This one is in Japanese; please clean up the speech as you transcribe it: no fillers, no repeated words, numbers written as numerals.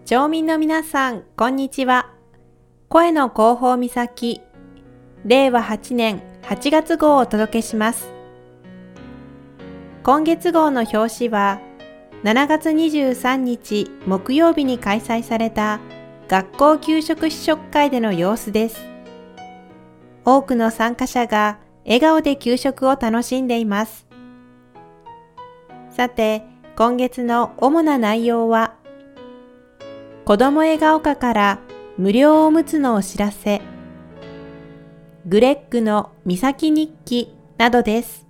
町民の皆さん、こんにちは。声の広報岬、令和8年8月号をお届けします。今月号の表紙は、7月23日木曜日に開催された学校給食試食会での様子です。多くの参加者が笑顔で給食を楽しんでいます。さて、今月の主な内容は、子ども笑顔課から無料おむつのお知らせ、グレッグの岬日記などです。